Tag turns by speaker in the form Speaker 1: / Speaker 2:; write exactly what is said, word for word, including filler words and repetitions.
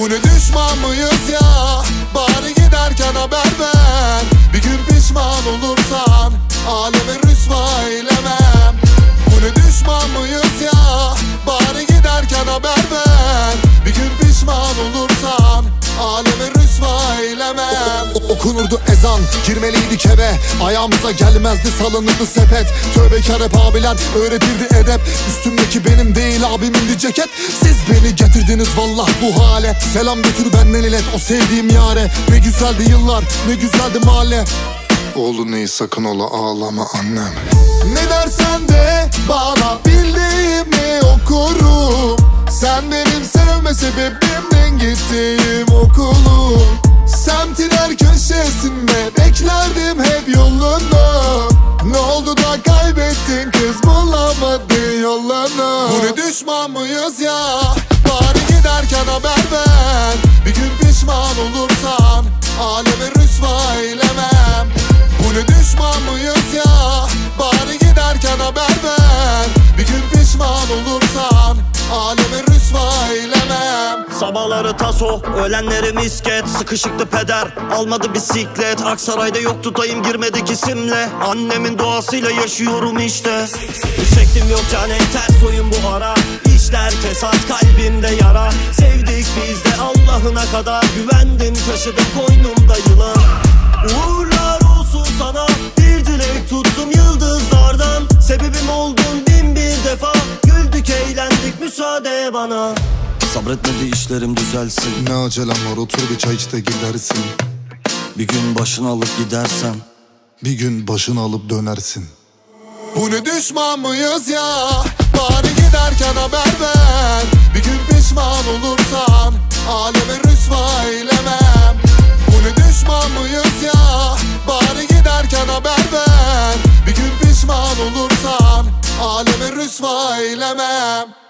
Speaker 1: Bu ne düşman mıyız ya? Bari giderken haber ver. Bir gün pişman olursan aleme rüsva eylemem. Bu ne düşman mıyız ya? Bari giderken haber ver. Bir gün pişman olursan aleme rüsva eylemem. Okunurdu ezan, girmeliydik eve. Ayağımıza gelmezdi, salınırdı sepet. Tövbekar hep abiler öğretirdi edep. Üstümdeki benim değil abimin bir ceket. Siz beni getirdiniz vallah bu hale. Selam götür benden ilet o sevdiğim yare. Ne güzeldi yıllar, ne güzeldi mahalle. Oğlum neyi sakın ola ağlama annem. Ne dersen de bana bildiğimi okurum. Sen benim sevme sebebimden gittiğim okulum. Semtin her köşesinde beklerdim hep yolunu. Ne oldu da kaybettin kız, bulamadın yolunu. Bu ne düşman mıyız ya? Bari giderken haber ver. Bir gün pişman olursan aleme rüsva eylemem. Bu ne düşman mıyız ya? Bari giderken haber ver. Bir gün pişman olursan aleme rüsva eylemem.
Speaker 2: Sabahları taso, öğlenleri misket. Sıkışıktı peder, almadı bisiklet. Aksaray'da yok tutayım girmedik isimle. Annemin doğasıyla yaşıyorum işte. Çektim yok cane, ters oyun bu ara. İşler kesat, kalbimde yara. Sevdik biz de Allah'ına kadar. Güvendim taşıdım koynumda yılan. Uğurlar olsun sana, bir dilek tuttum yıldızlardan. Sebebim oldun bin bir defa. Güldük eğlendik müsaade bana. Sabretmedi işlerim düzelsin.
Speaker 1: Ne acelem var, otur bir çay iç de gidersin.
Speaker 2: Bir gün başını alıp gidersen,
Speaker 1: bir gün başını alıp dönersin. Bu ne düşman mıyız ya? Bari giderken haber ver. Bir gün pişman olursan aleme rüsva eylemem. Bu ne düşman mıyız ya? Bari giderken haber ver. Bir gün pişman olursan aleme rüsva eylemem.